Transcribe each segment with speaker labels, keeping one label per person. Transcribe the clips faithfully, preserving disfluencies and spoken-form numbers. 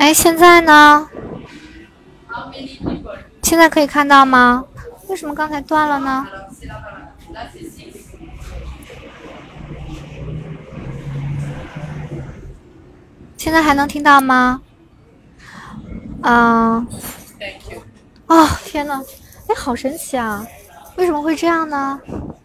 Speaker 1: 哎，现在呢？现在可以看到吗？为什么刚才断了呢？现在还能听到吗？啊、呃，哦，天哪！哎，好神奇啊！为什么会这样呢？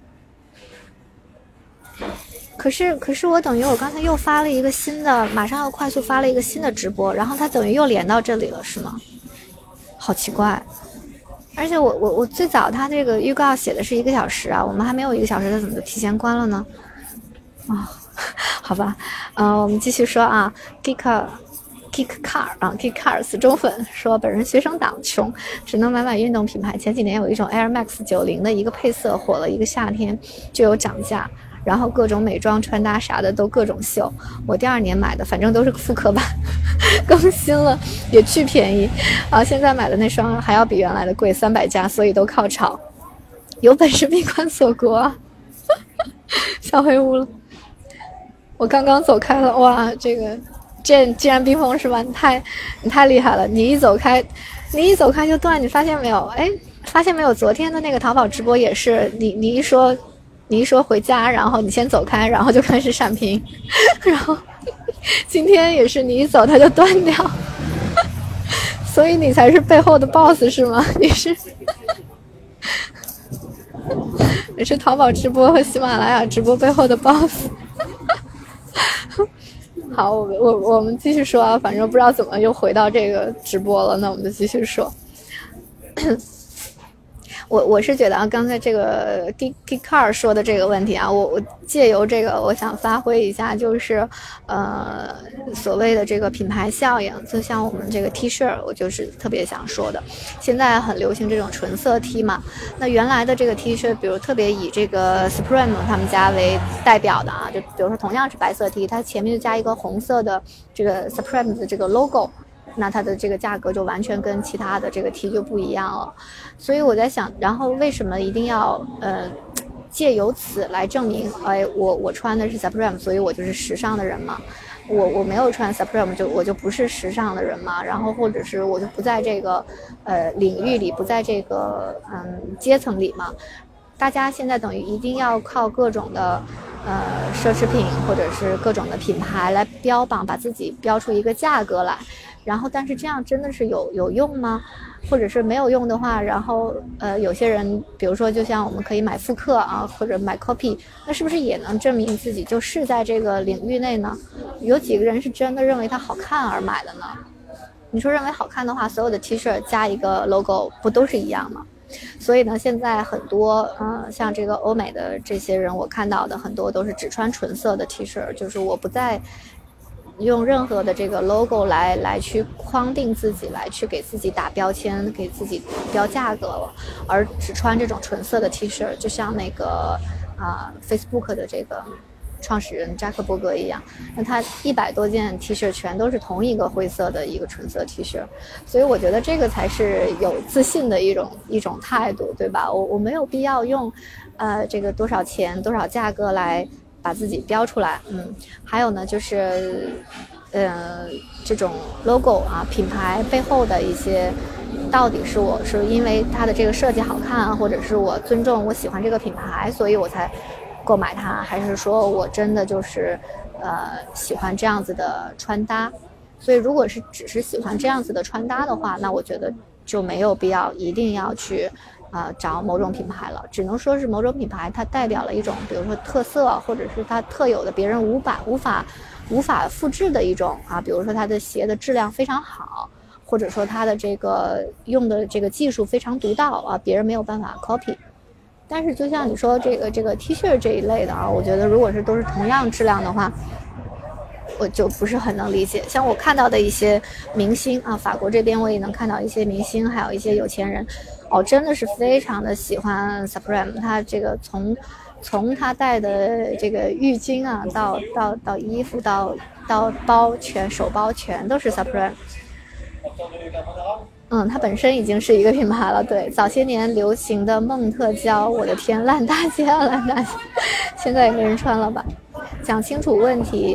Speaker 1: 可是，可是我等于我刚才又发了一个新的，马上要快速发了一个新的直播，然后它等于又连到这里了，是吗？好奇怪。而且我我我最早它这个预告写的是一个小时啊，我们还没有一个小时，它怎么就提前关了呢？啊、哦，好吧，呃，我们继续说啊 ，Geek Geek Car 啊 ，Geek Cars 中粉说，本人学生党穷，只能买买运动品牌。前几年有一种 Air Max 九零的一个配色火了一个夏天，就有涨价。然后各种美妆穿搭啥的都各种秀，我第二年买的，反正都是复刻版，更新了也巨便宜，啊，现在买的那双还要比原来的贵三百加，所以都靠炒，有本事闭关锁国，小黑屋了，我刚刚走开了，哇，这个这既然冰封是吧？你太你太厉害了，你一走开，你一走开就断，你发现没有？哎，发现没有？昨天的那个淘宝直播也是，你你一说。你一说回家，然后你先走开，然后就开始闪屏，然后今天也是你一走它就断掉，所以你才是背后的 boss 是吗？你是你是淘宝直播和喜马拉雅直播背后的 boss。好，我我我们继续说啊，反正不知道怎么又回到这个直播了，那我们就继续说。我我是觉得啊，刚才这个 Geek Geek Car 说的这个问题啊，我我借由这个，我想发挥一下，就是呃所谓的这个品牌效应，就像我们这个 T 恤，我就是特别想说的。现在很流行这种纯色 T 嘛，那原来的这个 T 恤，比如特别以这个 Supreme 他们家为代表的啊，就比如说同样是白色 T， 它前面就加一个红色的这个 Supreme 的这个 logo。那它的这个价格就完全跟其他的这个 T 就不一样了，所以我在想，然后为什么一定要呃借由此来证明，哎，我我穿的是 Supreme， 所以我就是时尚的人嘛？我我没有穿 Supreme， 就我就不是时尚的人嘛？然后或者是我就不在这个呃领域里，不在这个嗯阶层里嘛？大家现在等于一定要靠各种的呃奢侈品或者是各种的品牌来标榜，把自己标出一个价格来。然后，但是这样真的是有有用吗？或者是没有用的话，然后呃，有些人，比如说，就像我们可以买复刻啊，或者买 copy， 那是不是也能证明自己就是在这个领域内呢？有几个人是真的认为它好看而买的呢？你说认为好看的话，所有的 T 恤加一个 logo 不都是一样吗？所以呢，现在很多呃，像这个欧美的这些人，我看到的很多都是只穿纯色的 T 恤，就是我不再。用任何的这个 logo 来来去框定自己，来去给自己打标签，给自己标价格了，而只穿这种纯色的 T 恤，就像那个啊、呃、Facebook 的这个创始人扎克伯格一样，那他一百多件 T 恤全都是同一个灰色的一个纯色 T 恤，所以我觉得这个才是有自信的一种一种态度，对吧？我我没有必要用呃这个多少钱多少价格来。把自己标出来，嗯，还有呢，就是，呃，这种 logo 啊，品牌背后的一些，到底是我是因为它的这个设计好看啊，或者是我尊重我喜欢这个品牌，所以我才购买它，还是说我真的就是呃喜欢这样子的穿搭？所以如果是只是喜欢这样子的穿搭的话，那我觉得就没有必要一定要去。呃，找某种品牌了，只能说是某种品牌，它代表了一种，比如说特色，或者是它特有的别人无法无法无法复制的一种啊，比如说它的鞋的质量非常好，或者说它的这个用的这个技术非常独到啊，别人没有办法 copy。但是就像你说这个这个 T 恤这一类的啊，我觉得如果是都是同样质量的话。我就不是很能理解，像我看到的一些明星啊，法国这边我也能看到一些明星，还有一些有钱人，哦，真的是非常的喜欢 Supreme， 他这个从从他带的这个浴巾啊，到到到衣服，到到包全手包全都是 Supreme。嗯，它本身已经是一个品牌了，对，早些年流行的梦特娇，我的天，烂大街啊，烂大街，现在也没人穿了吧？讲清楚问题。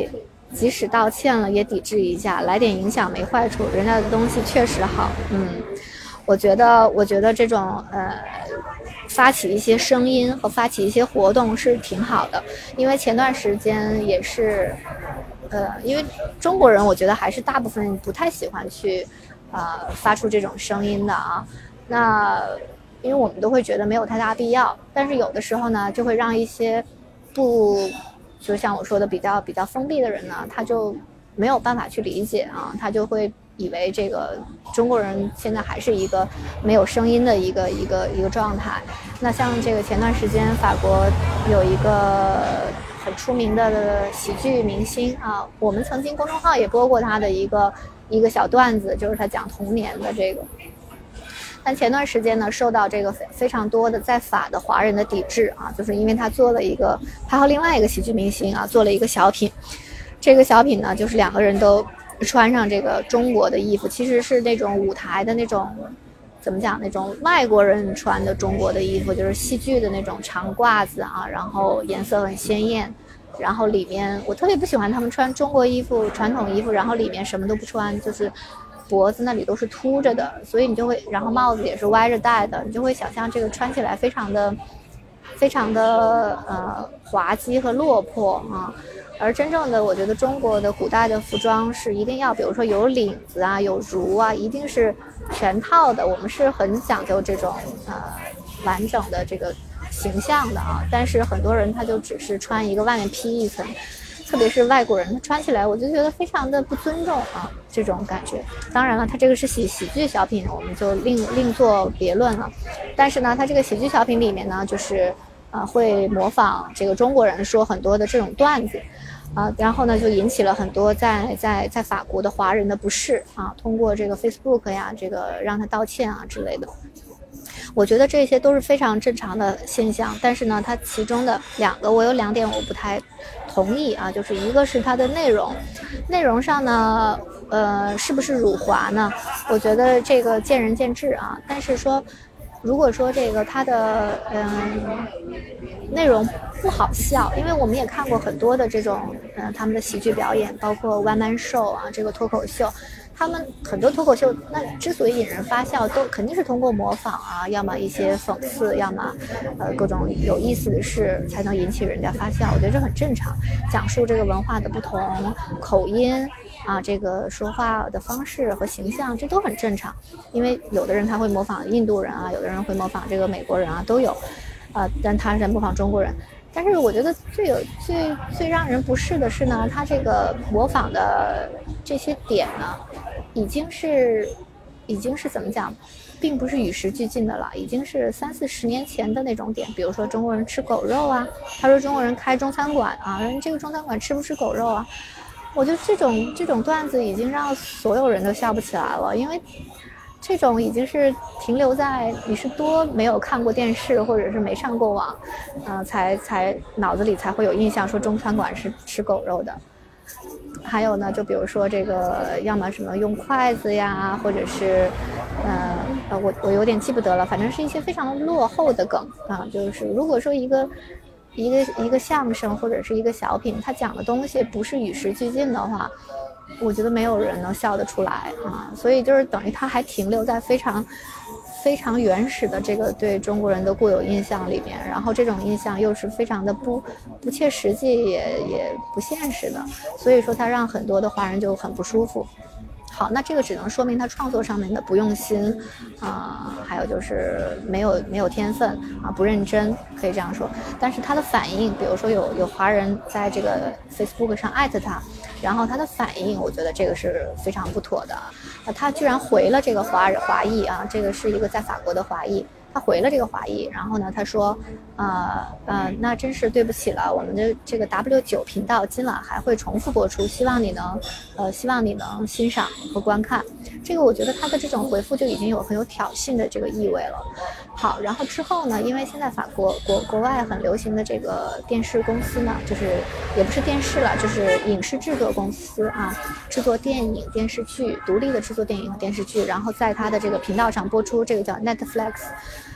Speaker 1: 即使道歉了也抵制一下，来点影响没坏处，人家的东西确实好。嗯，我觉得我觉得这种呃发起一些声音和发起一些活动是挺好的，因为前段时间也是呃因为中国人我觉得还是大部分不太喜欢去呃发出这种声音的啊，那因为我们都会觉得没有太大必要，但是有的时候呢就会让一些不就像我说的比较比较封闭的人呢，他就没有办法去理解啊，他就会以为这个中国人现在还是一个没有声音的一个一个一个状态。那像这个前段时间法国有一个很出名的喜剧明星啊，我们曾经公众号也播过他的一个一个小段子，就是他讲童年的这个。但前段时间呢，受到这个非非常多的在法的华人的抵制啊，就是因为他做了一个，他和另外一个喜剧明星啊做了一个小品，这个小品呢，就是两个人都穿上这个中国的衣服，其实是那种舞台的那种，怎么讲，那种外国人穿的中国的衣服，就是戏剧的那种长褂子啊，然后颜色很鲜艳，然后里面我特别不喜欢他们穿中国衣服、传统衣服，然后里面什么都不穿，就是脖子那里都是凸着的，所以你就会，然后帽子也是歪着戴的，你就会想象这个穿起来非常的非常的呃滑稽和落魄啊。而真正的我觉得中国的古代的服装是一定要比如说有领子啊有襦啊，一定是全套的，我们是很讲究这种呃完整的这个形象的啊。但是很多人他就只是穿一个外面披一层，特别是外国人，他穿起来我就觉得非常的不尊重啊，这种感觉。当然了，他这个是喜喜剧小品，我们就另另做别论了。但是呢，他这个喜剧小品里面呢，就是呃会模仿这个中国人说很多的这种段子，啊、呃，然后呢就引起了很多在在在法国的华人的不适啊，通过这个 Facebook 呀，这个让他道歉啊之类的。我觉得这些都是非常正常的现象，但是呢，它其中的两个，我有两点我不太同意啊，就是一个是它的内容，内容上呢，呃，是不是辱华呢？我觉得这个见仁见智啊。但是说，如果说这个它的嗯、呃、内容不好笑，因为我们也看过很多的这种嗯、呃、他们的喜剧表演，包括 one man show 啊，这个脱口秀。他们很多脱口秀，那之所以引人发笑，都肯定是通过模仿啊，要么一些讽刺，要么呃各种有意思的事，才能引起人家发笑。我觉得这很正常，讲述这个文化的不同、口音啊，这个说话的方式和形象，这都很正常。因为有的人他会模仿印度人啊，有的人会模仿这个美国人啊，都有，啊、呃，但他是模仿中国人。但是我觉得最有最最让人不适的是呢，他这个模仿的这些点呢，已经是已经是怎么讲，并不是与时俱进的了，已经是三四十年前的那种点。比如说中国人吃狗肉啊，他说中国人开中餐馆啊，人这个中餐馆吃不吃狗肉啊？我觉得这种这种段子已经让所有人都笑不起来了，因为这种已经是停留在你是多没有看过电视或者是没上过网，嗯、呃，才才脑子里才会有印象说中餐馆是吃狗肉的。还有呢，就比如说这个，要么什么用筷子呀，或者是，呃呃，我我有点记不得了，反正是一些非常落后的梗啊。就是如果说一个一个一个相声或者是一个小品，它讲的东西不是与时俱进的话，我觉得没有人能笑得出来啊。所以就是等于它还停留在非常非常原始的这个对中国人的固有印象里面，然后这种印象又是非常的不不切实际，也也不现实的，所以说它让很多的华人就很不舒服。好，那这个只能说明他创作上面的不用心啊、呃，还有就是没有没有天分啊，不认真，可以这样说。但是他的反应，比如说有有华人在这个 Facebook 上艾特他，然后他的反应，我觉得这个是非常不妥的。啊，他居然回了这个华人华裔啊，这个是一个在法国的华裔。他回了这个华裔，然后呢，他说，呃呃，那真是对不起了，我们的这个 W 九 频道今晚还会重复播出，希望你能，呃，希望你能欣赏和观看。这个我觉得他的这种回复就已经有很有挑衅的这个意味了。好，然后之后呢，因为现在法国国国外很流行的这个电视公司呢，就是也不是电视了，就是影视制作公司啊，制作电影、电视剧，独立的制作电影和电视剧，然后在他的这个频道上播出，这个叫 Netflix。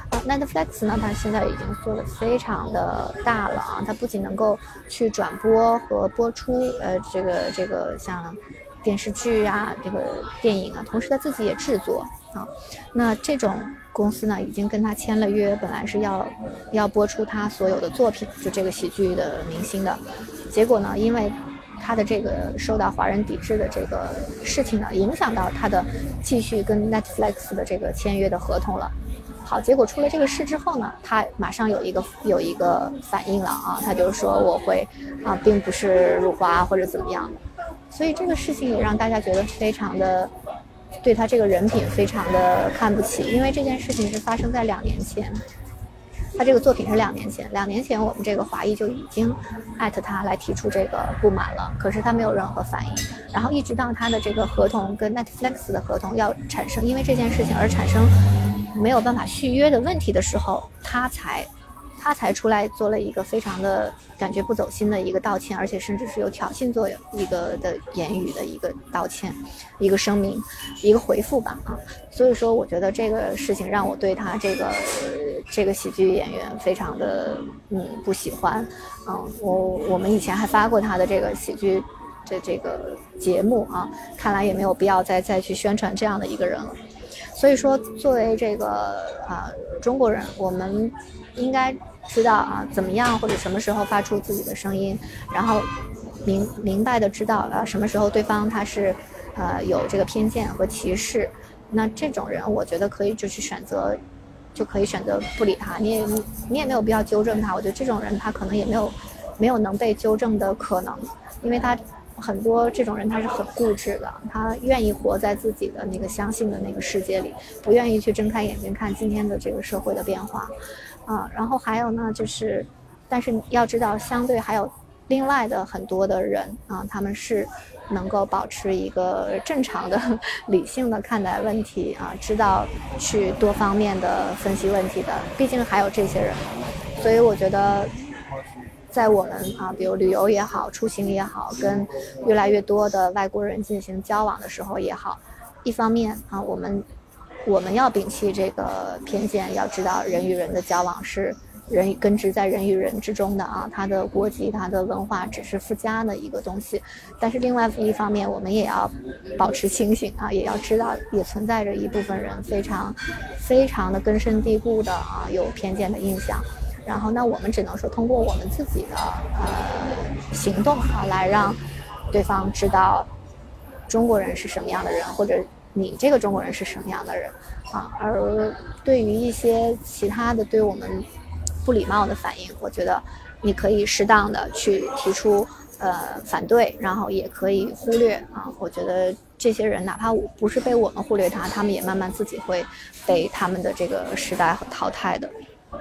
Speaker 1: 啊 Netflix 呢，它现在已经做得非常的大了啊，它不仅能够去转播和播出呃这个这个像电视剧啊，这个电影啊，同时它自己也制作啊。那这种公司呢，已经跟他签了约，本来是要要播出他所有的作品，就这个喜剧的明星的。结果呢，因为他的这个受到华人抵制的这个事情呢，影响到他的继续跟 Netflix 的这个签约的合同了。好，结果出了这个事之后呢，他马上有一个有一个反应了啊，他就说我会啊，并不是辱华或者怎么样的，所以这个事情也让大家觉得非常的对他这个人品非常的看不起，因为这件事情是发生在两年前，他这个作品是两年前，两年前我们这个华裔就已经艾特他来提出这个不满了，可是他没有任何反应，然后一直到他的这个合同跟 Netflix 的合同要产生因为这件事情而产生没有办法续约的问题的时候，他才他才出来做了一个非常的感觉不走心的一个道歉，而且甚至是有挑衅作用一个的言语的一个道歉，一个声明，一个回复吧啊。所以说我觉得这个事情让我对他这个、呃、这个喜剧演员非常的嗯不喜欢嗯，我我们以前还发过他的这个喜剧的这个节目啊，看来也没有必要再再去宣传这样的一个人了。所以说作为这个啊中国人，我们应该知道啊怎么样或者什么时候发出自己的声音，然后明明白的知道啊什么时候对方他是呃有这个偏见和歧视，那这种人我觉得可以就去选择就可以选择不理他，你也你也没有必要纠正他，我觉得这种人他可能也没有没有能被纠正的可能，因为他很多这种人他是很固执的，他愿意活在自己的那个相信的那个世界里，不愿意去睁开眼睛看今天的这个社会的变化啊。然后还有呢就是但是要知道相对还有另外的很多的人啊，他们是能够保持一个正常的理性的看待问题啊，知道去多方面的分析问题的，毕竟还有这些人。所以我觉得在我们啊，比如旅游也好，出行也好，跟越来越多的外国人进行交往的时候也好，一方面啊，我们我们要摒弃这个偏见，要知道人与人的交往是人根植在人与人之中的啊，他的国籍、他的文化只是附加的一个东西。但是另外一方面，我们也要保持清醒啊，也要知道也存在着一部分人非常非常的根深蒂固的啊有偏见的印象。然后那我们只能说通过我们自己的呃行动啊，来让对方知道中国人是什么样的人，或者你这个中国人是什么样的人啊。而对于一些其他的对我们不礼貌的反应，我觉得你可以适当的去提出呃反对，然后也可以忽略啊。我觉得这些人哪怕不是被我们忽略他，他们也慢慢自己会被他们的这个时代淘汰的。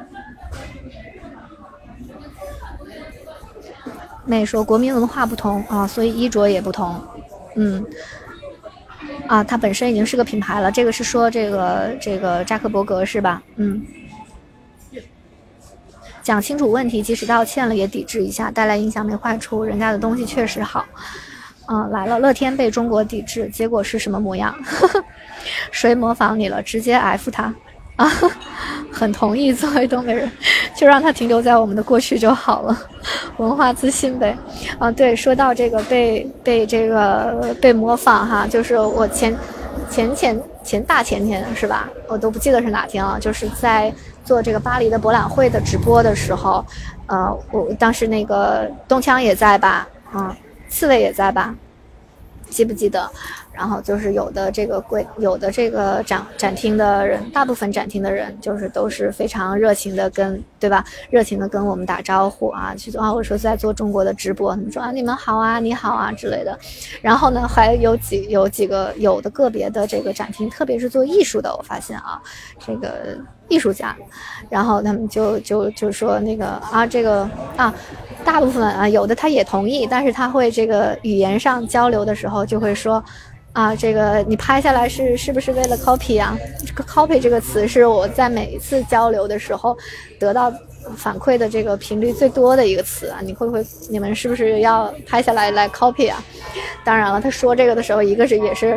Speaker 1: 妹说国民文化不同啊，所以衣着也不同。嗯，啊，它本身已经是个品牌了。这个是说这个这个扎克伯格是吧？嗯，讲清楚问题，即使道歉了也抵制一下，带来影响没坏处，人家的东西确实好。嗯，来了，乐天被中国抵制，结果是什么模样？谁模仿你了？直接 F 他。啊，很同意，作为东北人就让他停留在我们的过去就好了，文化自信呗。啊，对，说到这个被被这个被模仿哈，就是我前前前前大前天是吧，我都不记得是哪天了，就是在做这个巴黎的博览会的直播的时候，呃，我当时那个东强也在吧，嗯，刺猬也在吧，记不记得？然后就是有的这个柜，有的这个展展厅的人，大部分展厅的人就是都是非常热情的跟，对吧？热情的跟我们打招呼啊，去做啊，我说在做中国的直播，他们说啊你们好啊，你好啊之类的。然后呢，还有几有几个有的个别的这个展厅，特别是做艺术的，我发现啊，这个艺术家，然后他们就就就说那个啊这个啊。大部分啊，有的他也同意，但是他会这个语言上交流的时候就会说，啊，这个你拍下来是是不是为了 copy 啊？这个 copy 这个词是我在每一次交流的时候得到反馈的这个频率最多的一个词啊！你会不会你们是不是要拍下来来 copy 啊？当然了，他说这个的时候，一个是也是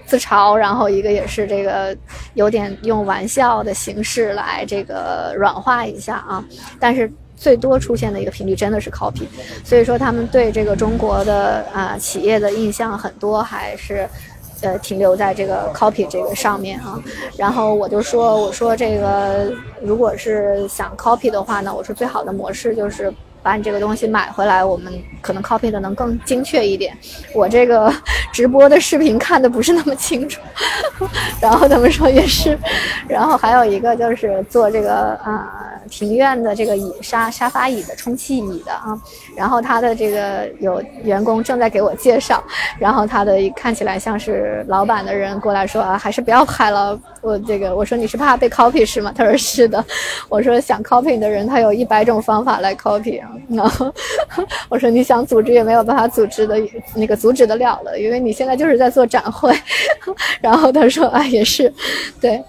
Speaker 1: 自嘲，然后一个也是这个有点用玩笑的形式来这个软化一下啊，但是最多出现的一个频率真的是 copy， 所以说他们对这个中国的啊、呃、企业的印象很多还是呃停留在这个 copy 这个上面啊。然后我就说我说这个如果是想 copy 的话呢，我说最好的模式就是把你这个东西买回来，我们可能 copy 的能更精确一点。我这个直播的视频看的不是那么清楚，然后他们说也是。然后还有一个就是做这个啊、呃、庭院的这个椅沙沙发椅的充气椅的啊，然后他的这个有员工正在给我介绍，然后他的看起来像是老板的人过来说啊，还是不要拍了。我这个我说你是怕被 copy 是吗？他说是的。我说想 copy 的人他有一百种方法来 copy 啊。然后我说你想组织也没有办法组织的那个阻止得了的，因为你现在就是在做展会。然后他说啊也是对。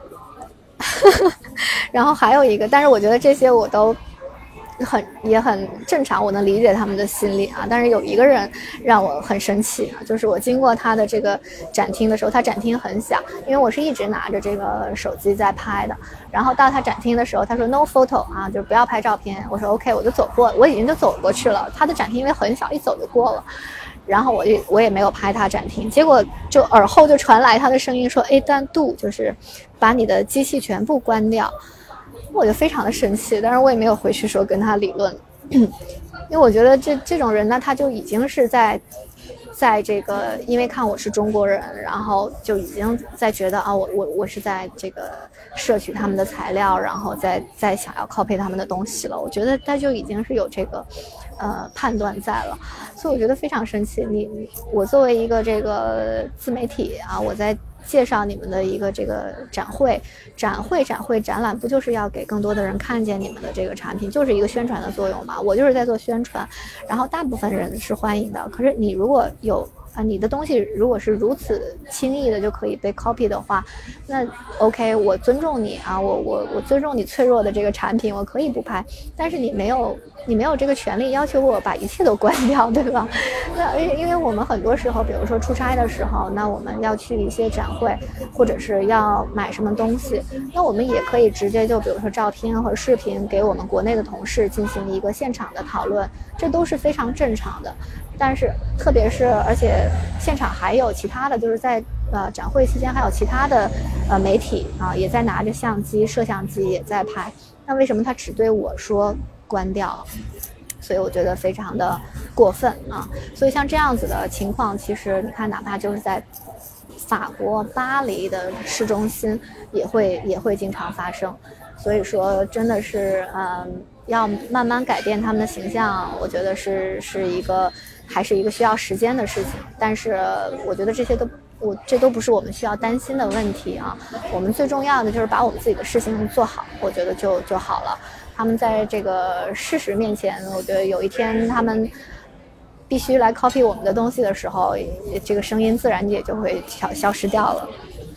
Speaker 1: 然后还有一个，但是我觉得这些我都很也很正常，我能理解他们的心理啊。但是有一个人让我很生气啊，就是我经过他的这个展厅的时候，他展厅很小，因为我是一直拿着这个手机在拍的。然后到他展厅的时候，他说 no photo 啊，就不要拍照片。我说 OK， 我就走过，我已经就走过去了。他的展厅因为很小，一走就过了。然后我也我也没有拍他展厅，结果就耳后就传来他的声音说 A 段度，就是把你的机器全部关掉。我就非常的生气，但是我也没有回去说跟他理论，因为我觉得这这种人呢，他就已经是在在这个因为看我是中国人，然后就已经在觉得啊，我我我是在这个摄取他们的材料，然后再再想要 copy 他们的东西了。我觉得他就已经是有这个呃判断在了，所以我觉得非常生气。你我作为一个这个自媒体啊，我在介绍你们的一个这个展会展会展会展览，不就是要给更多的人看见你们的这个产品，就是一个宣传的作用嘛。我就是在做宣传，然后大部分人是欢迎的。可是你如果有啊，你的东西如果是如此轻易的就可以被 copy 的话，那 OK， 我尊重你啊，我我我尊重你脆弱的这个产品，我可以不拍，但是你没有你没有这个权利要求我把一切都关掉，对吧？那因为我们很多时候，比如说出差的时候，那我们要去一些展会，或者是要买什么东西，那我们也可以直接就比如说照片和视频给我们国内的同事进行一个现场的讨论，这都是非常正常的。但是特别是而且现场还有其他的，就是在呃展会期间还有其他的呃媒体啊也在拿着相机摄像机也在拍，那为什么他只对我说关掉？所以我觉得非常的过分啊。所以像这样子的情况，其实你看哪怕就是在法国巴黎的市中心也会也会经常发生。所以说真的是嗯要慢慢改变他们的形象，我觉得是是一个还是一个需要时间的事情。但是我觉得这些都我这都不是我们需要担心的问题啊。我们最重要的就是把我们自己的事情做好，我觉得就就好了。他们在这个事实面前，我觉得有一天他们必须来 copy 我们的东西的时候，这个声音自然也就会消消失掉了。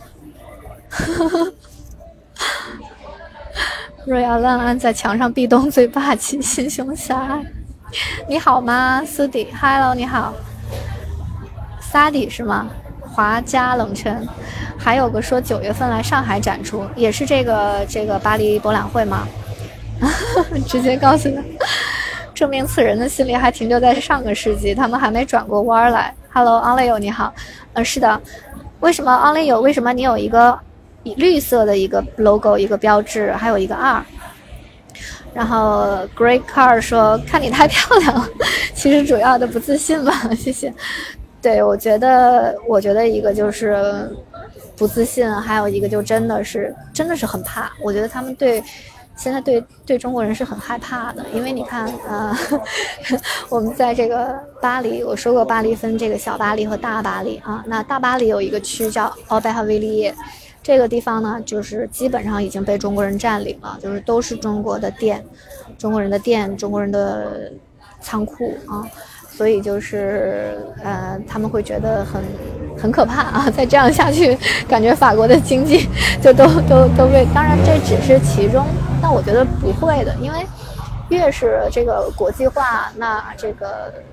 Speaker 1: 若要烂安在墙上壁咚最霸气，心胸狭隘。你好吗，苏迪 ？Hello， 你好。萨迪是吗？华家冷晨，还有个说九月份来上海展出，也是这个这个巴黎博览会吗？直接告诉他，证明此人的心里还停留在上个世纪，他们还没转过弯来。Hello， 安利友你好。呃，是的，为什么安利友？为什么你有一个绿色的一个 logo 一个标志，还有一个二？然后 Great Car 说看你太漂亮了，其实主要的不自信吧，谢谢。对，我觉得我觉得一个就是不自信，还有一个就真的是真的是很怕。我觉得他们对现在对对中国人是很害怕的，因为你看呃我们在这个巴黎，我说过巴黎分这个小巴黎和大巴黎啊，那大巴黎有一个区叫奥贝哈维利耶，这个地方呢就是基本上已经被中国人占领了，就是都是中国的店，中国人的店，中国人的仓库啊，所以就是呃他们会觉得很很可怕啊，再这样下去感觉法国的经济就都都都被，当然这只是其中，但我觉得不会的，因为越是这个国际化，那这个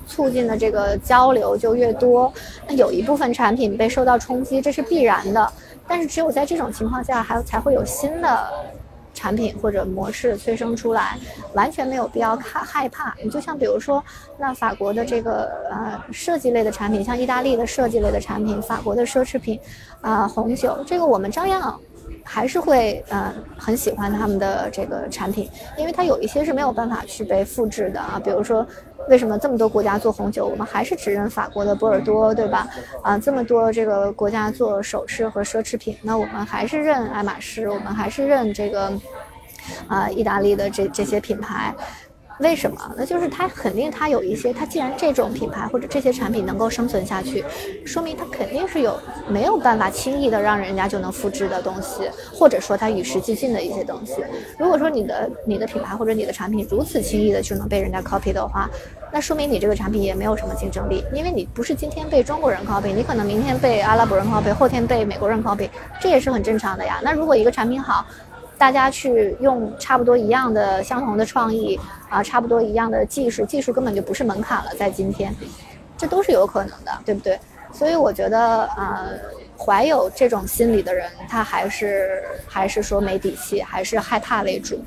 Speaker 1: 促进的这个交流就越多，那有一部分产品被受到冲击，这是必然的。但是只有在这种情况下，还才会有新的产品或者模式催生出来，完全没有必要害害怕。你就像比如说，那法国的这个呃设计类的产品，像意大利的设计类的产品，法国的奢侈品，啊、呃、红酒，这个我们照样还是会呃很喜欢他们的这个产品，因为它有一些是没有办法去被复制的啊，比如说。为什么这么多国家做红酒，我们还是只认法国的波尔多，对吧？啊，这么多这个国家做首饰和奢侈品，那我们还是认爱马仕，我们还是认这个啊意大利的这这些品牌。为什么？那就是它肯定它有一些，它既然这种品牌或者这些产品能够生存下去，说明它肯定是有没有办法轻易的让人家就能复制的东西，或者说它与时俱进的一些东西。如果说你的你的品牌或者你的产品如此轻易的就能被人家 copy 的话，那说明你这个产品也没有什么竞争力，因为你不是今天被中国人 copy， 你可能明天被阿拉伯人 copy， 后天被美国人 copy， 这也是很正常的呀。那如果一个产品好，大家去用差不多一样的相同的创意啊，差不多一样的技术，技术根本就不是门槛了，在今天，这都是有可能的，对不对？所以我觉得，呃，怀有这种心理的人，他还是还是说没底气，还是害怕为主。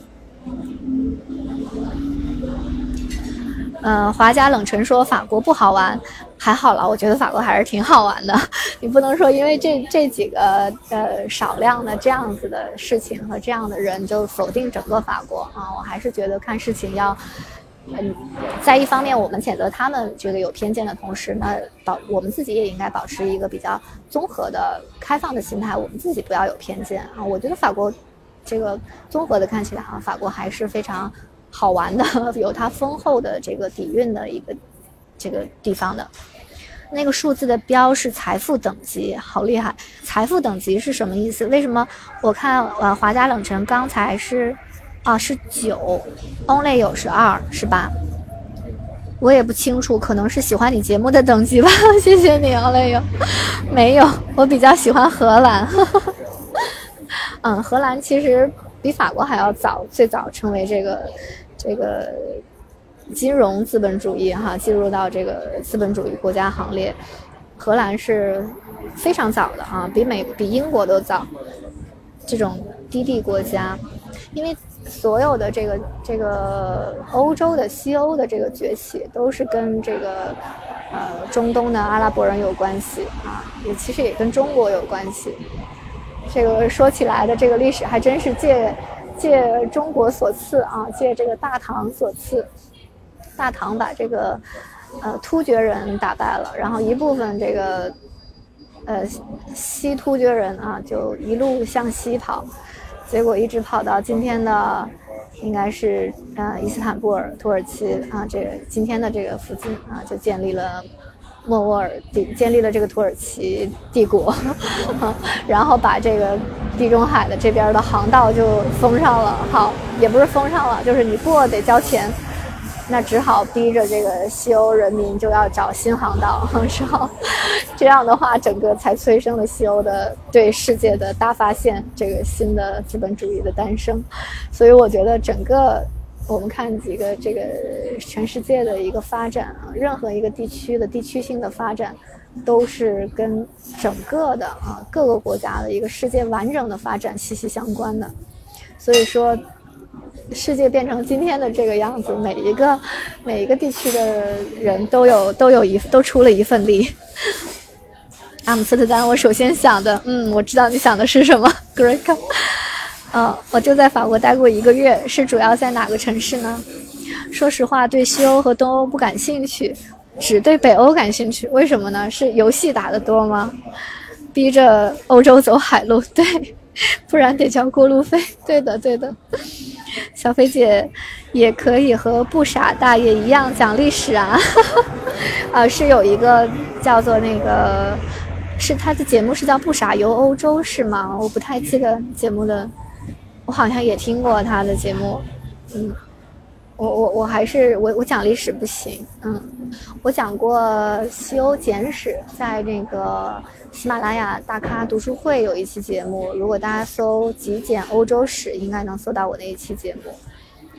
Speaker 1: 嗯，华家冷晨说法国不好玩，还好了，我觉得法国还是挺好玩的。你不能说因为这这几个呃少量的这样子的事情和这样的人就否定整个法国啊。我还是觉得看事情要，嗯，在一方面我们谴责他们这个有偏见的同时呢，保我们自己也应该保持一个比较综合的开放的心态，我们自己不要有偏见啊。我觉得法国这个综合的看起来啊，法国还是非常好玩的，有它丰厚的这个底蕴的一个这个地方的。那个数字的标是财富等级，好厉害！财富等级是什么意思？为什么我看呃华家冷晨刚才是啊是九 ，Only 有是二是吧？我也不清楚，可能是喜欢你节目的等级吧。谢谢你 ，Only 有没有？我比较喜欢荷兰。嗯，荷兰其实比法国还要早，最早成为这个这个金融资本主义哈，进入到这个资本主义国家行列。荷兰是非常早的啊，比美比英国都早。这种低地国家，因为所有的这个这个欧洲的西欧的这个崛起，都是跟这个呃中东的阿拉伯人有关系啊，也其实也跟中国有关系。这个说起来的这个历史还真是借借中国所赐啊，借这个大唐所赐。大唐把这个呃突厥人打败了，然后一部分这个呃西突厥人啊就一路向西跑，结果一直跑到今天的应该是呃伊斯坦布尔土耳其啊，这个今天的这个附近啊，就建立了莫卧儿帝，建立了这个土耳其帝国，然后把这个地中海的这边的航道就封上了。好，也不是封上了，就是你过得交钱。那只好逼着这个西欧人民就要找新航道，是吧？这样的话，整个才催生了西欧的对世界的大发现，这个新的资本主义的诞生。所以我觉得整个我们看几个这个全世界的一个发展啊，任何一个地区的地区性的发展，都是跟整个的啊各个国家的一个世界完整的发展息息相关的。所以说。世界变成今天的这个样子，每一个每一个地区的人都有都有一都出了一份力。阿姆斯特丹，我首先想的，嗯，我知道你想的是什么 ，Great。嗯，我就在法国待过一个月，是主要在哪个城市呢？说实话，对西欧和东欧不感兴趣，只对北欧感兴趣。为什么呢？是游戏打得多吗？逼着欧洲走海路，对，不然得交过路费。对的，对的。小飞姐也可以和不傻大爷一样讲历史啊，啊，是有一个叫做那个，是他的节目是叫不傻游欧洲是吗？我不太记得节目的，我好像也听过他的节目，嗯，我我我还是我我讲历史不行，嗯，我讲过西欧简史，在那个喜马拉雅大咖读书会有一期节目，如果大家搜极简欧洲史，应该能搜到我那一期节目。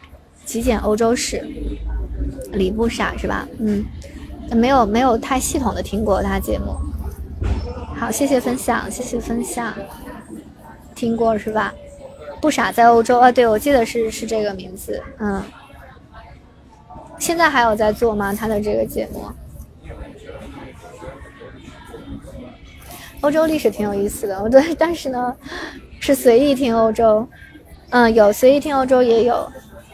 Speaker 1: 极简欧洲史，李不傻是吧？嗯，没有没有太系统的听过他节目。好，谢谢分享，谢谢分享。听过是吧？不傻在欧洲啊，对，我记得是是这个名字。嗯，现在还有在做吗？他的这个节目？欧洲历史挺有意思的，我对，但是呢，是随意听欧洲。嗯，有随意听欧洲也有。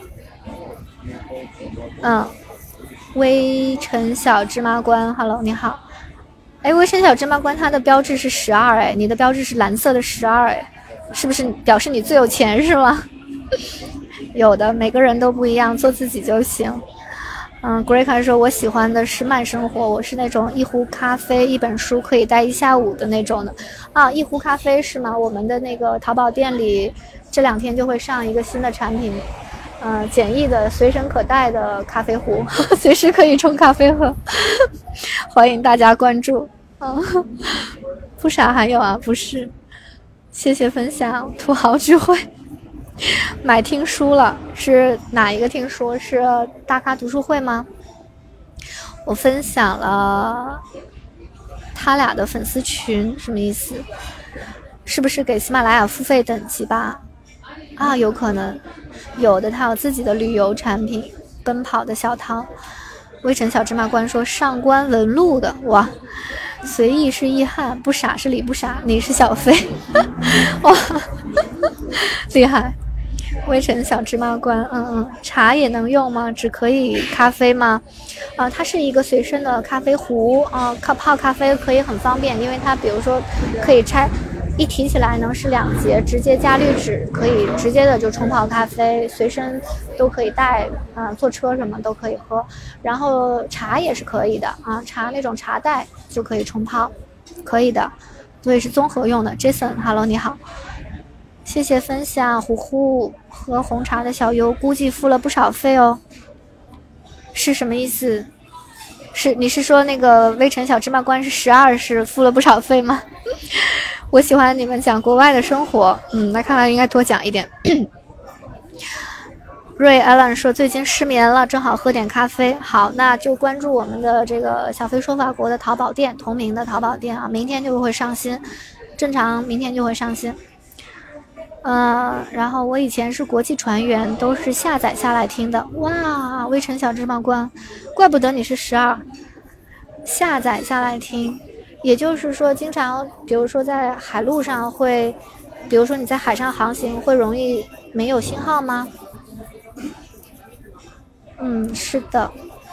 Speaker 1: 嗯，微尘小芝麻官 ，Hello， 你好。哎，微尘小芝麻官，它的标志是十二，哎，你的标志是蓝色的十二，哎，是不是表示你最有钱是吗？有的，每个人都不一样，做自己就行。嗯 ，Greg 说，我喜欢的是慢生活，我是那种一壶咖啡、一本书可以待一下午的那种的。啊，一壶咖啡是吗？我们的那个淘宝店里这两天就会上一个新的产品。呃，简易的随身可带的咖啡壶，随时可以冲咖啡喝，欢迎大家关注。嗯，不傻还有啊，不是，谢谢分享，土豪聚会，买听书了，是哪一个听书？是大咖读书会吗？我分享了他俩的粉丝群，什么意思？是不是给喜马拉雅付费等级吧？啊，有可能。有的他有自己的旅游产品，奔跑的小汤。微尘小芝麻官说上官文录的，哇，随意是易汉，不傻是李不傻，你是小飞，哇，厉害。微尘小芝麻官，嗯嗯，茶也能用吗？只可以咖啡吗？啊、呃，它是一个随身的咖啡壶啊，泡、呃、泡咖啡可以很方便，因为它比如说可以拆。一提起来呢是两节，直接加滤纸，可以直接的就冲泡咖啡，随身都可以带啊、呃，坐车什么都可以喝。然后茶也是可以的啊，茶那种茶袋就可以冲泡，可以的，所以是综合用的。Jason，Hello， 你好，谢谢分享。虎虎喝红茶的小优估计付了不少费哦，是什么意思？是你是说那个微尘小芝麻官是十二是付了不少费吗？我喜欢你们讲国外的生活，嗯，那看来应该多讲一点。瑞艾伦说最近失眠了，正好喝点咖啡。好，那就关注我们的这个小飞说法国的淘宝店，同名的淘宝店啊，明天就会上新，正常明天就会上新。呃，然后我以前是国际船员，都是下载下来听的。哇，微尘小芝麻官，怪不得你是十二，下载下来听。也就是说，经常比如说在海路上会，比如说你在海上航行会容易没有信号吗？嗯，是的。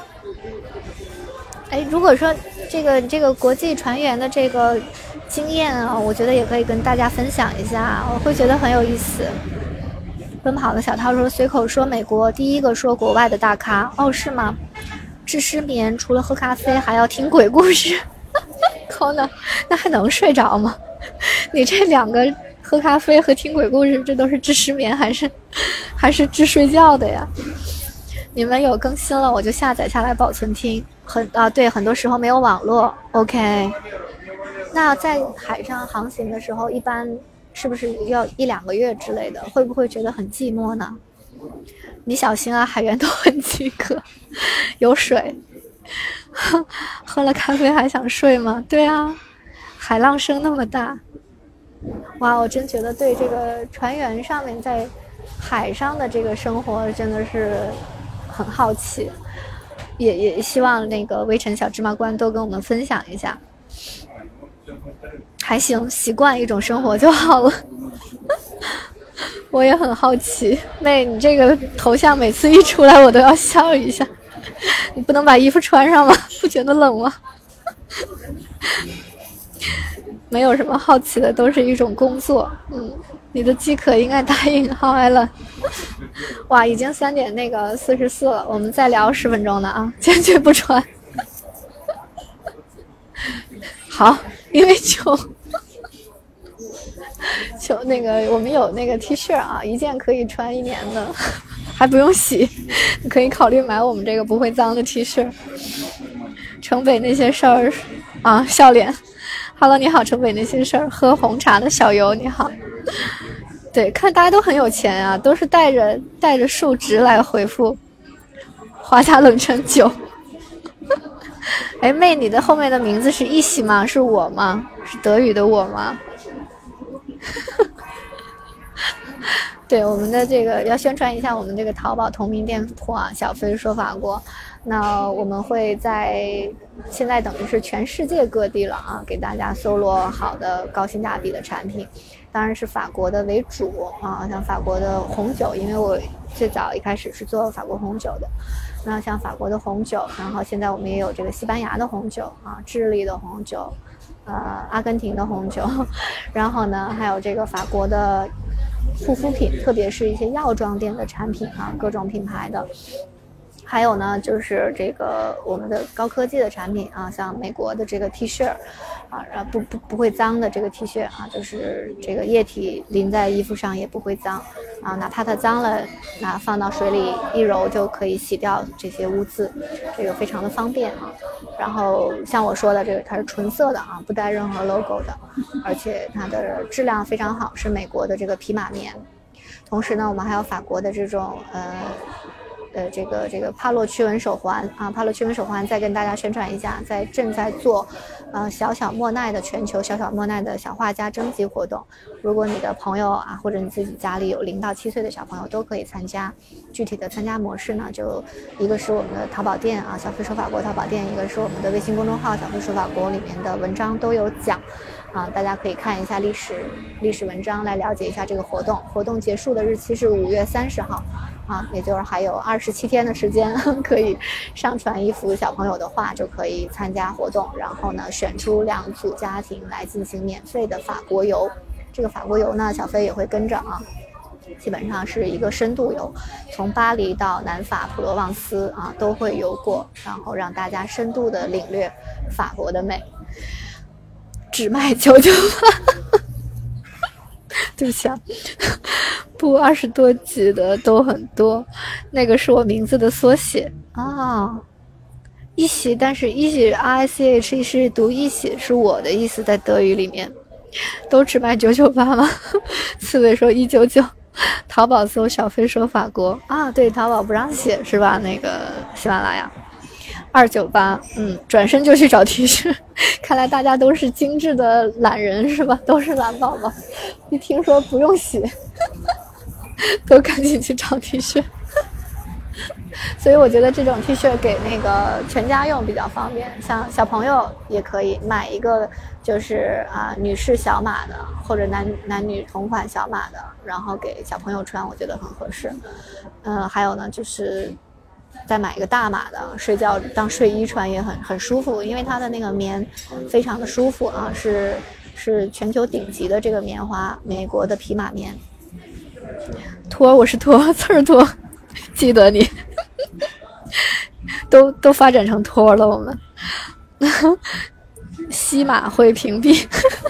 Speaker 1: 哎，如果说这个这个国际船员的这个经验啊，我觉得也可以跟大家分享一下，我会觉得很有意思。奔跑的小涛说，随口说美国第一个说国外的大咖，哦，是吗？治失眠除了喝咖啡还要听鬼故事。靠呢，那还能睡着吗？你这两个喝咖啡和听鬼故事，这都是治失眠还是还是治睡觉的呀？你们有更新了，我就下载下来保存听。很啊，对，很多时候没有网络。OK， 那在海上航行的时候，一般是不是要一两个月之类的？会不会觉得很寂寞呢？你小心啊，海员都很饥渴，有水。喝了咖啡还想睡吗？对啊，海浪声那么大。哇，我真觉得对这个船员上面在海上的这个生活真的是很好奇，也也希望那个微尘小芝麻官多跟我们分享一下。还行，习惯一种生活就好了。我也很好奇，妹，你这个头像每次一出来我都要笑一下。你不能把衣服穿上吗？不觉得冷吗？没有什么好奇的，都是一种工作。嗯，你的饥渴应该答应。好，艾伦。哇，已经三点那个四十四了，我们再聊十分钟呢啊，坚决不穿。好，因为就就那个我们有那个 T 恤啊，一件可以穿一年的。还不用洗，你可以考虑买我们这个不会脏的 T 恤。城北那些事儿啊，笑脸。Hello， 你好，城北那些事儿。喝红茶的小游，你好。 对，看大家都很有钱啊，都是带着带着数值来回复。华夏冷泉九。哎，妹，你的后面的名字是一喜吗？是我吗？是德语的我吗？对，我们的这个要宣传一下我们这个淘宝同名店铺啊，小飞说法国。那我们会在现在等于是全世界各地了啊，给大家搜罗好的高性价比的产品，当然是法国的为主啊，像法国的红酒，因为我最早一开始是做法国红酒的，那像法国的红酒，然后现在我们也有这个西班牙的红酒啊，智利的红酒，呃，阿根廷的红酒，然后呢还有这个法国的护肤品，特别是一些药妆店的产品啊，各种品牌的。还有呢，就是这个我们的高科技的产品啊，像美国的这个 T 恤，啊，不不不会脏的这个 T 恤啊，就是这个液体淋在衣服上也不会脏啊，哪怕它脏了，那放到水里一揉就可以洗掉这些污渍，这个非常的方便啊。然后像我说的这个，它是纯色的啊，不带任何 logo 的，而且它的质量非常好，是美国的这个匹马棉。同时呢，我们还有法国的这种呃。呃，这个这个帕洛驱蚊手环啊，帕洛驱蚊手环再跟大家宣传一下，在正在做，呃，小小莫奈的全球小小莫奈的小画家征集活动。如果你的朋友啊，或者你自己家里有零到七岁的小朋友都可以参加。具体的参加模式呢，就一个是我们的淘宝店啊，小飞说法国淘宝店，一个是我们的微信公众号小飞说法国里面的文章都有讲。啊，大家可以看一下历史历史文章来了解一下这个活动。活动结束的日期是五月三十号，啊，也就是还有二十七天的时间，可以上传一幅小朋友的画就可以参加活动。然后呢，选出两组家庭来进行免费的法国游。这个法国游呢，小飞也会跟着啊，基本上是一个深度游，从巴黎到南法普罗旺斯啊都会游过，然后让大家深度的领略法国的美。只卖九九八，对不起啊，不二十多集的都很多，那个是我名字的缩写啊，一喜，但是一喜 R I C H 是读一喜是我的意思，在德语里面，都只卖九九八吗？刺猬说一九九，淘宝搜小飞说法国啊，对，淘宝不让写是吧？那个喜马拉雅。二九八，嗯，转身就去找 T 恤，看来大家都是精致的懒人是吧？都是懒宝宝，一听说不用洗，都赶紧去找 T 恤。所以我觉得这种 T 恤给那个全家用比较方便，像小朋友也可以买一个，就是啊、呃、女士小码的，或者男男女同款小码的，然后给小朋友穿，我觉得很合适。嗯、呃，还有呢就是。再买一个大码的，睡觉当睡衣穿也很很舒服，因为它的那个棉非常的舒服啊，是是全球顶级的这个棉花，美国的匹马棉。托，我是托，刺儿托，记得你，都都发展成托了，我们。西马会屏蔽。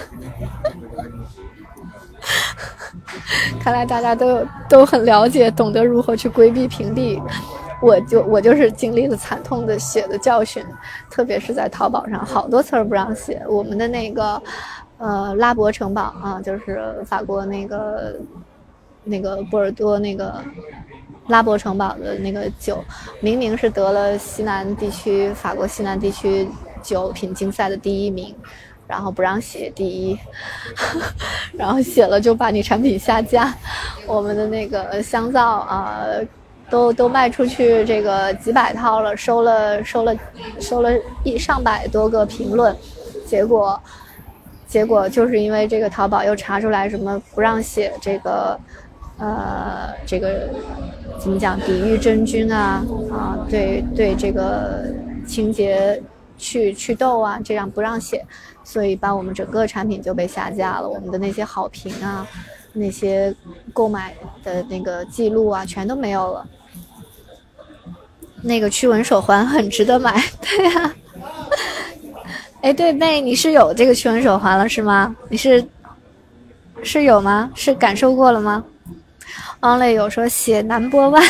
Speaker 1: 看来大家都有都很了解，懂得如何去规避屏蔽。我就我就是经历了惨痛的写的教训，特别是在淘宝上，好多词儿不让写。我们的那个，呃，拉伯城堡啊，就是法国那个那个波尔多那个拉伯城堡的那个酒，明明是得了西南地区法国西南地区酒品竞赛的第一名。然后不让写第一，然后写了就把你产品下架。我们的那个香皂啊、呃，都都卖出去这个几百套了，收了收了收了一上百多个评论，结果结果就是因为这个淘宝又查出来什么不让写这个呃这个怎么讲抵御真菌啊啊对对这个清洁去祛痘啊，这样不让写。所以把我们整个产品就被下架了，我们的那些好评啊，那些购买的那个记录啊，全都没有了。那个驱蚊手环很值得买，对呀、啊。哎，对妹，你是有这个驱蚊手环了是吗？你是是有吗？是感受过了吗？王磊有说写 number one，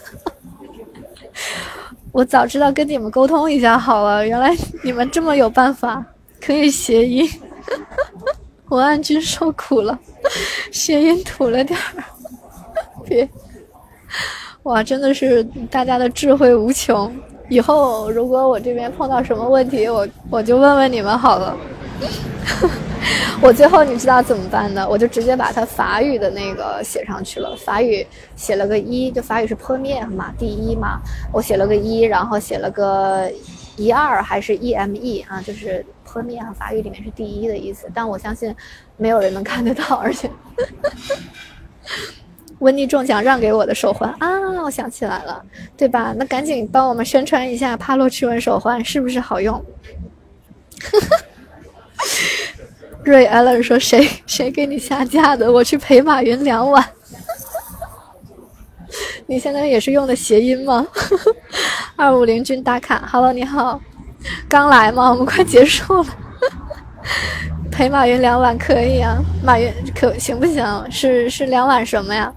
Speaker 1: 我早知道跟你们沟通一下好了，原来你们这么有办法。可以协议，文案君受苦了。 谐音土了点儿，别，哇，真的是大家的智慧无穷。以后如果我这边碰到什么问题，我我就问问你们好了。我最后你知道怎么办的？我就直接把它法语的那个写上去了，法语写了个一，就法语是 premier 嘛，第一嘛，我写了个一，然后写了个一二还是 E M E 啊，就是 premier 和法语里面是第一的意思，但我相信没有人能看得到，而且温妮中奖让给我的手环啊，我想起来了，对吧？那赶紧帮我们宣传一下帕洛驱蚊手环是不是好用？瑞艾伦说谁谁给你下架的？我去陪马云两晚。你现在也是用的谐音吗？二五零君打卡 ，Hello 你好，刚来吗？我们快结束了。陪马云两晚可以啊，马云可行不行？是是两晚什么呀？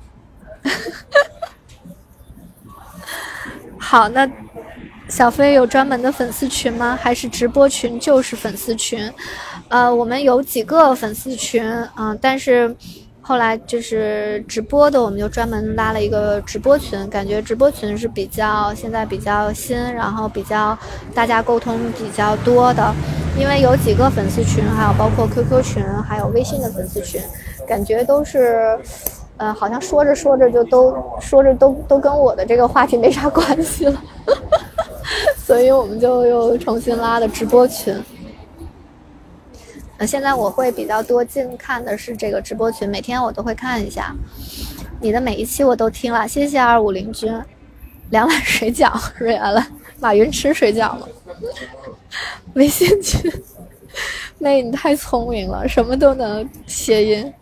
Speaker 1: 好，那小飞有专门的粉丝群吗？还是直播群就是粉丝群？呃，我们有几个粉丝群，嗯、呃，但是后来就是直播的，我们就专门拉了一个直播群，感觉直播群是比较现在比较新，然后比较大家沟通比较多的，因为有几个粉丝群，还有包括 Q Q 群，还有微信的粉丝群，感觉都是。呃，好像说着说着就都说着都都跟我的这个话题没啥关系了，所以我们就又重新拉的直播群。呃，现在我会比较多进看的是这个直播群，每天我都会看一下。你的每一期我都听了，谢谢二五零君。两碗水饺，瑞安了，马云吃水饺吗？微信群，妹你太聪明了，什么都能谐音。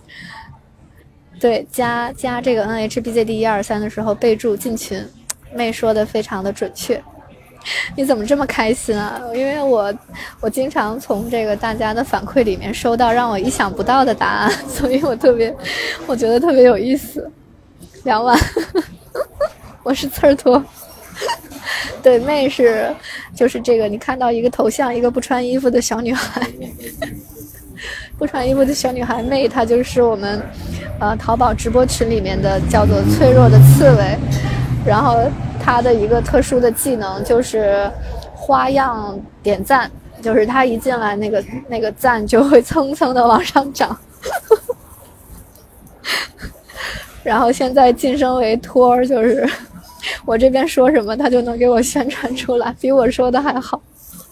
Speaker 1: 对，加加这个 N H B Z D 一二三的时候备注进群，妹说的非常的准确。你怎么这么开心啊？因为我我经常从这个大家的反馈里面收到让我意想不到的答案，所以我特别我觉得特别有意思。两碗，我是刺儿托。对，妹是就是这个，你看到一个头像，一个不穿衣服的小女孩。不穿衣服的小女孩妹，她就是我们呃淘宝直播群里面的叫做脆弱的刺猬，然后她的一个特殊的技能就是花样点赞，就是她一进来那个那个赞就会蹭蹭的往上涨。然后现在晋升为托儿，就是我这边说什么她就能给我宣传出来，比我说的还好。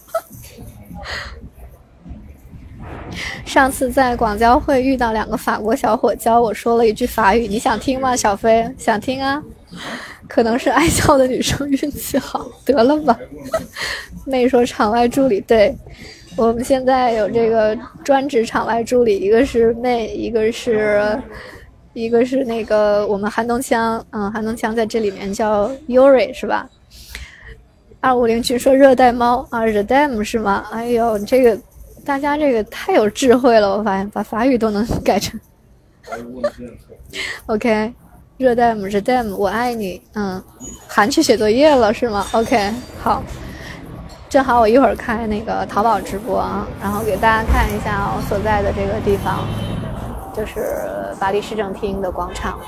Speaker 1: 上次在广交会遇到两个法国小伙教我说了一句法语，你想听吗？小飞想听啊？可能是爱笑的女生运气好，得了吧。妹说场外助理，对，我们现在有这个专职场外助理，一个是妹，一个是一个是那个我们韩东强，嗯，韩东强在这里面叫 Yuri 是吧？二五零群说热带猫啊，热带猫是吗？哎呦，这个。大家这个太有智慧了，我发现把法语都能改成 OK 热带姆热带姆我爱你。嗯，韩去写作业了是吗？ OK 好，正好我一会儿开那个淘宝直播啊，然后给大家看一下我所在的这个地方，就是巴黎市政厅的广场。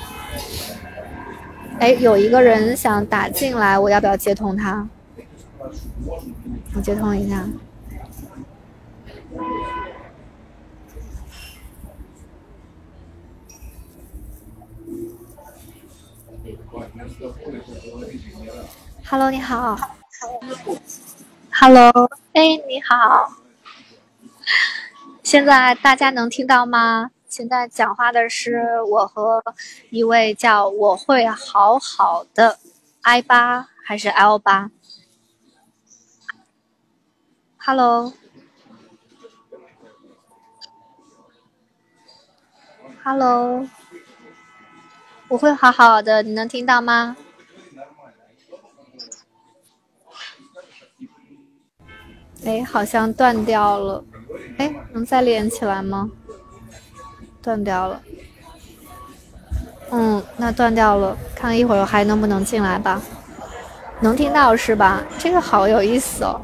Speaker 1: 哎，有一个人想打进来，我要不要接通他？我接通一下。Hello， 你好。Hello， 哎，你好。现在大家能听到吗？现在讲话的是我和一位叫我会好好的 I 八还是 L 八 ？Hello。Hello， 我会好好的，你能听到吗？哎，好像断掉了。哎，能再连起来吗？断掉了。嗯，那断掉了，看一会儿还能不能进来吧。能听到是吧？这个好有意思哦。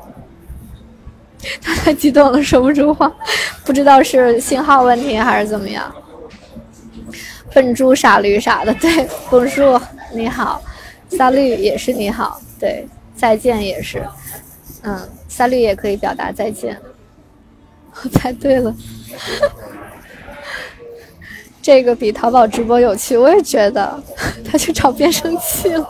Speaker 1: 他太激动了，说不出话，不知道是信号问题还是怎么样。 笨猪傻驴啥的，对，枫树你好，萨绿也是你好，对，再见也是，嗯，萨绿也可以表达再见。我猜对了，这个比淘宝直播有趣，我也觉得。他去找变声器了，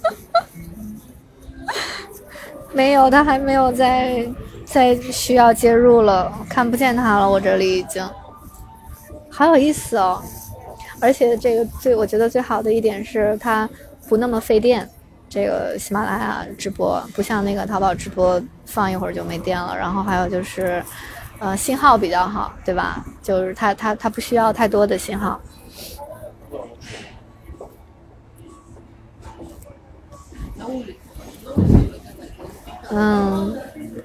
Speaker 1: 没有，他还没有在在需要接入了，看不见他了，我这里已经，好有意思哦。而且这个最我觉得最好的一点是它不那么费电，这个喜马拉雅直播不像那个淘宝直播放一会儿就没电了，然后还有就是呃信号比较好，对吧？就是它它它不需要太多的信号。嗯。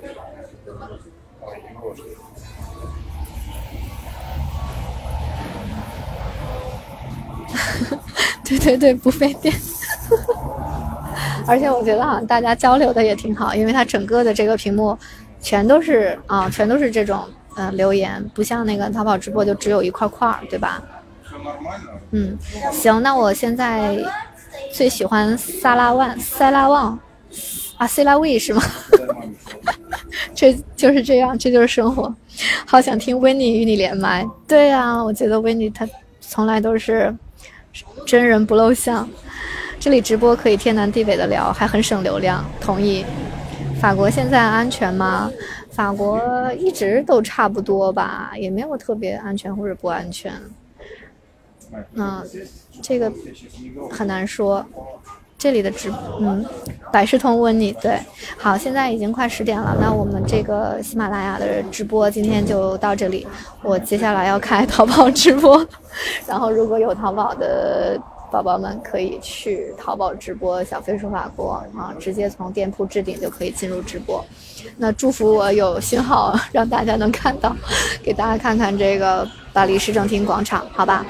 Speaker 1: 对对对，不费电。而且我觉得好像大家交流的也挺好，因为它整个的这个屏幕全都是啊，全都是这种嗯、呃、留言，不像那个淘宝直播就只有一块块，对吧？嗯，行，那我现在最喜欢萨拉万塞拉旺啊，塞拉维是吗？这就是这样，这就是生活。好想听维尼与你连麦。对啊，我觉得维尼他从来都是真人不露相。这里直播可以天南地北的聊，还很省流量。同意。法国现在安全吗？法国一直都差不多吧，也没有特别安全或者不安全。嗯，这个很难说。这里的直嗯，百事通温你对，好，现在已经快十点了，那我们这个喜马拉雅的直播今天就到这里。我接下来要开淘宝直播，然后如果有淘宝的宝宝们可以去淘宝直播小飞说法国啊，直接从店铺置顶就可以进入直播。那祝福我有信号让大家能看到，给大家看看这个巴黎市政厅广场，好吧？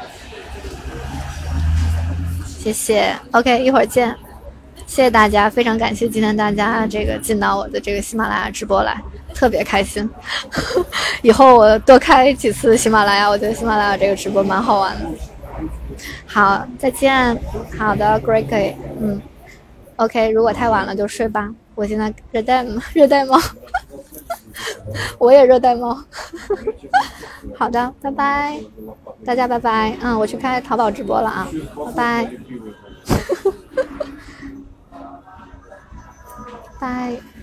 Speaker 1: 谢谢 ，OK， 一会儿见。谢谢大家，非常感谢今天大家这个进到我的这个喜马拉雅直播来，特别开心。以后我多开几次喜马拉雅，我觉得喜马拉雅这个直播蛮好玩的。好，再见。好的 ，Great， 嗯 ，OK， 如果太晚了就睡吧。我现在热带热带猫，我也热带猫。好的，拜拜，大家拜拜。嗯，我去开淘宝直播了啊，拜拜。拜。